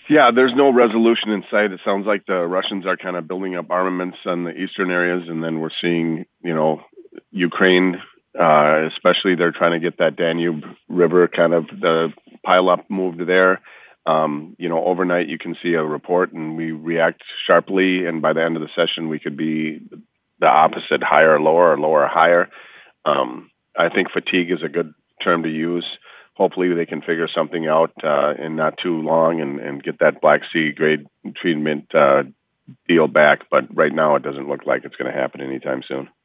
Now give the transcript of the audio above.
Yeah, there's no resolution in sight. It sounds like the Russians are kind of building up armaments on the eastern areas, and then we're seeing, Ukraine, especially they're trying to get that Danube River kind of the pile up moved there. Overnight you can see a report and we react sharply, and by the end of the session we could be the opposite, higher or lower, or lower or higher. I think fatigue is a good term to use. Hopefully, they can figure something out in not too long and get that Black Sea grade treatment deal back. But right now, it doesn't look like it's going to happen anytime soon.